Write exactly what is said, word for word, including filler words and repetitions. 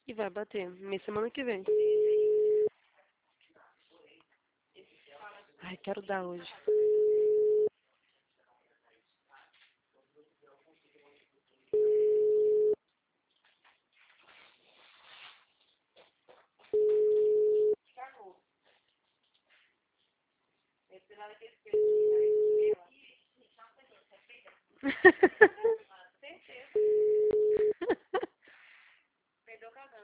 E vai bater. Mês semana que vem. Ai, quero dar hoje.